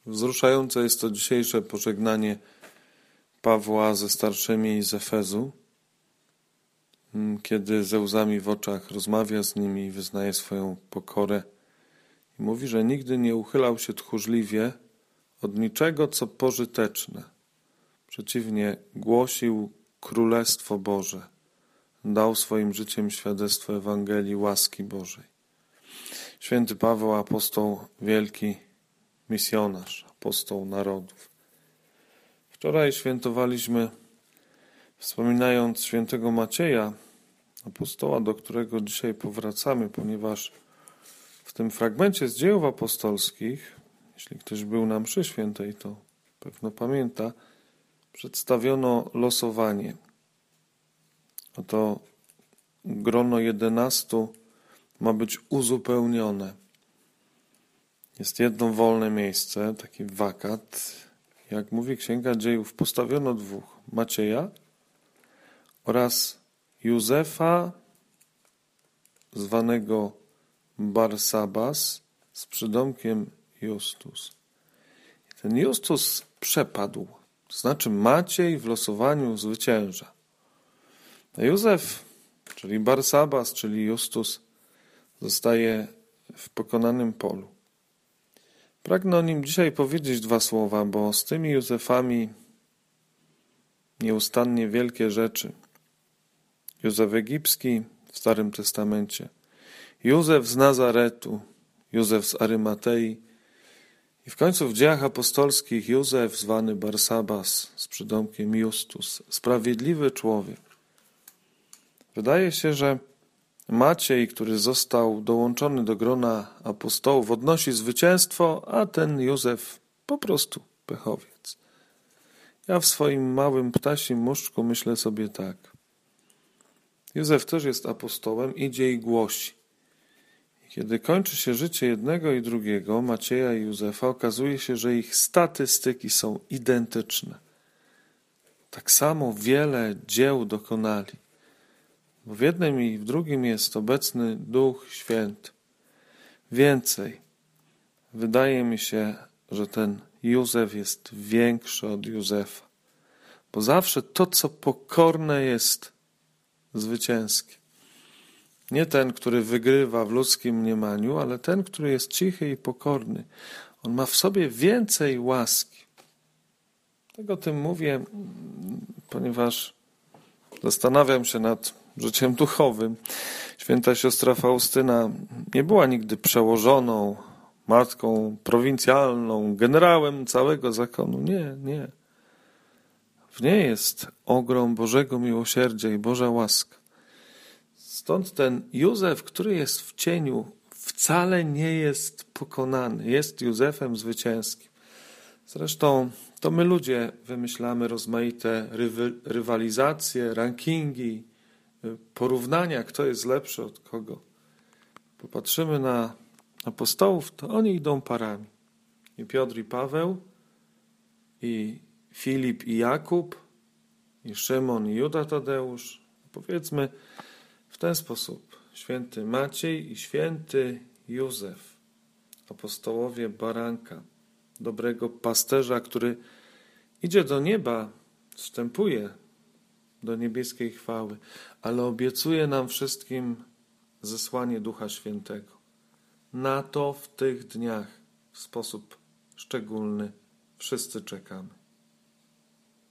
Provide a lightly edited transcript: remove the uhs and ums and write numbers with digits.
Wzruszające jest to dzisiejsze pożegnanie Pawła ze starszymi z Efezu, kiedy ze łzami w oczach rozmawia z nimi i wyznaje swoją pokorę i mówi, że nigdy nie uchylał się tchórzliwie od niczego, co pożyteczne. Przeciwnie, głosił Królestwo Boże. Dał swoim życiem świadectwo Ewangelii łaski Bożej. Święty Paweł, apostoł wielki, misjonarz, apostoł narodów. Wczoraj świętowaliśmy, wspominając świętego Macieja, apostoła, do którego dzisiaj powracamy, ponieważ w tym fragmencie z Dziejów Apostolskich, jeśli ktoś był na mszy świętej, to pewno pamięta, przedstawiono losowanie. Oto grono 11 ma być uzupełnione. Jest jedno wolne miejsce, taki wakat. Jak mówi Księga Dziejów, postawiono 2. Macieja oraz Józefa, zwanego Barsabas, z przydomkiem Justus. I ten Justus przepadł. To znaczy Maciej w losowaniu zwycięża. A Józef, czyli Barsabas, czyli Justus, zostaje w pokonanym polu. Pragnę o nim dzisiaj powiedzieć 2 słowa, bo z tymi Józefami nieustannie wielkie rzeczy. Józef Egipski w Starym Testamencie, Józef z Nazaretu, Józef z Arymatei i w końcu w Dziejach Apostolskich Józef zwany Barsabas z przydomkiem Justus, sprawiedliwy człowiek. Wydaje się, że Maciej, który został dołączony do grona apostołów, odnosi zwycięstwo, a ten Józef po prostu pechowiec. Ja w swoim małym ptasim muszczku myślę sobie tak. Józef też jest apostołem, idzie i głosi. I kiedy kończy się życie jednego i drugiego, Macieja i Józefa, okazuje się, że ich statystyki są identyczne. Tak samo wiele dzieł dokonali. Bo w jednym i w drugim jest obecny Duch Święty. Więcej, wydaje mi się, że ten Józef jest większy od Józefa. Bo zawsze to, co pokorne, jest zwycięskie. Nie ten, który wygrywa w ludzkim mniemaniu, ale ten, który jest cichy i pokorny. On ma w sobie więcej łaski. Tak o tym mówię, ponieważ zastanawiam się nad życiem duchowym. Święta siostra Faustyna nie była nigdy przełożoną, matką prowincjalną, generałem całego zakonu. Nie. W niej jest ogrom Bożego miłosierdzia i Boża łaska. Stąd ten Józef, który jest w cieniu, wcale nie jest pokonany. Jest Józefem zwycięskim. Zresztą to my ludzie wymyślamy rozmaite rywalizacje, rankingi, porównania, kto jest lepszy od kogo. Popatrzymy na apostołów, to oni idą parami. I Piotr i Paweł, i Filip i Jakub, i Szymon i Juda Tadeusz. Powiedzmy w ten sposób. Święty Maciej i święty Józef. Apostołowie baranka, dobrego pasterza, który idzie do nieba, wstępuje do niebieskiej chwały, ale obiecuje nam wszystkim zesłanie Ducha Świętego. Na to w tych dniach w sposób szczególny wszyscy czekamy.